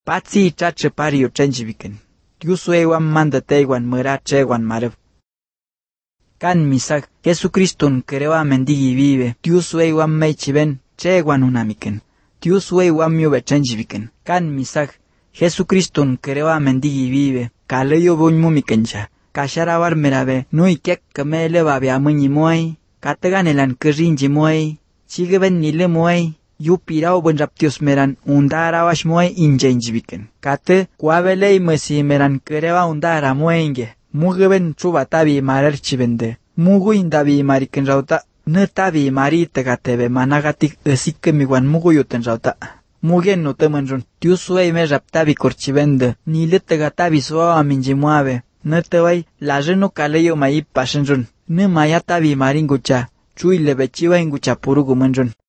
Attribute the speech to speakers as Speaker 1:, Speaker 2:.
Speaker 1: Patsi chache pari uchenjiviken. Yusuewan mandatewan mera chewan marev. Kan misak, Jesucristun crewa mendigi vive. Yusuewan meichiven, chewan unamiken. Yusuewan miube chenjiviken. Kan misak, Jesucristun crewa mendigi vive. Kaleyo buñmumikencha. Kasharawar merabe, nui kek kamele babe amunyi muay. Kataganelan kerinji muay. Chigeben nile muay. Yupirao buen raptios meran undara wash muay injenjiviken. Kate, kuabelei mesi meran crewa undara muenge. Mugeben chubatabi marerchivende. Mugu indabi mariken rauta. Netabi marita gatebe managatik esikemiwan muguyuten rauta. Mugen no temenrun. Tiusuei me raptabi korchivende. Nilete gatabi suawa aminjimuave. Netewai la reno kaleyo mai pashenrun. Ne mayatabi maringucha. Chui lebechiwa ingucha purugu menrun.